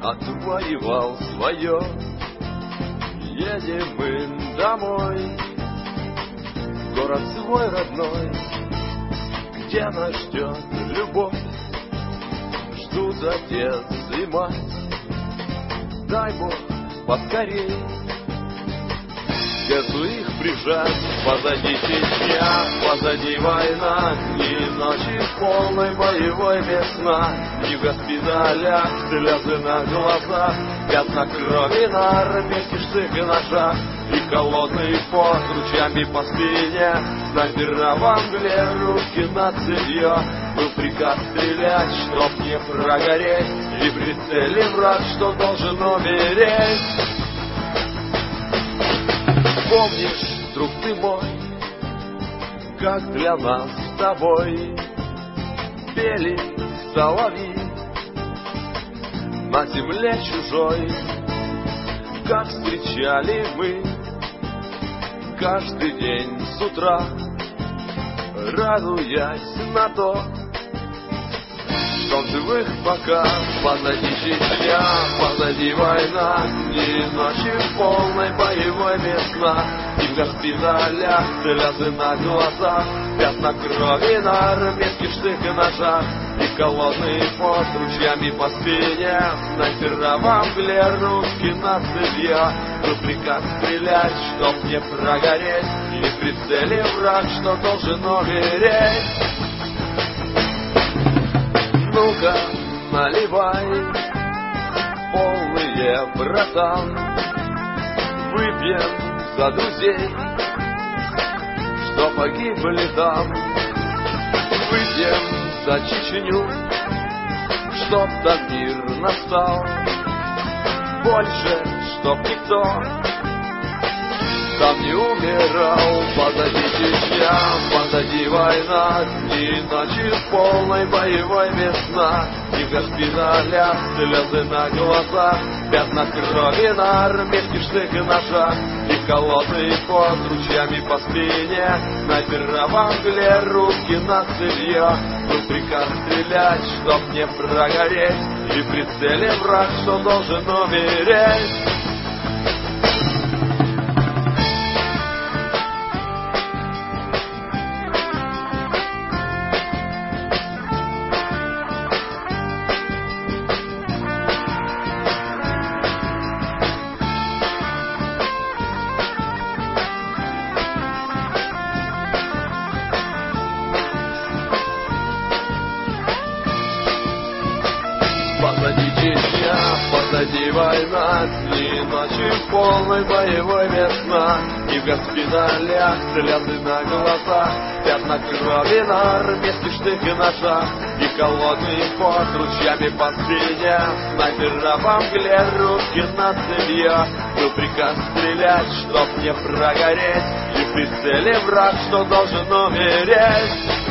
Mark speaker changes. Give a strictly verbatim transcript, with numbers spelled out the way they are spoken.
Speaker 1: отвоевал свое. Едем мы домой, в город свой родной, где нас ждет любовь, ждут отец и мать. Дай Бог поскорей к сердцу их прижать. Позади Чечня, позади война, дни и ночи в полной боевой весна. Ни в госпиталях слезы на глазах, пятна крови на армейских штык и ножах, и холодный пот ручьями по спине. Снайпера в Англии, руки на цевье. Был приказ стрелять, чтоб не прогореть, и прицели враг, что должен умереть. Помнишь, друг ты мой, как для нас с тобой пели соловьи на земле чужой, как встречали мы каждый день с утра, радуясь на то, что в живых пока. Позади Чечня, позади война, дни и ночи в полной боевой весна. И в госпиталях слезы на глазах, пятна крови на армейских штык и ножах, и холодный пот ручьями по спине. Снайпера в Англии, руки на цевье. Был приказ стрелять, чтоб не прогореть, и в прицеле враг, что должен умереть. Ну-ка, наливай, полные, братан, выпьем за друзей, что погибли там. Выпьем за Чечню, чтоб там мир настал. Больше, чтоб никто там не умирал. Позади Чечня, позади война, дни и ночи в полной боевой весна. И в госпиталях слезы на глазах, пятна крови на армейских штык и ножах, и холодный пот ручьями по спине. Снайпера в Англии, руки на цевье. Был приказ стрелять, чтоб не прогореть, и в прицеле враг, что должен умереть. Позади Чечня, позади война, дни и ночи в полной боевой весна. И в госпиталях слезы на глазах, пятна крови на армейских штык и ножах, и холодный пот ручьями по спине. Снайпера в Англии, руки на цевье. Был приказ стрелять, чтоб не прогореть, и в прицеле враг, что должен умереть.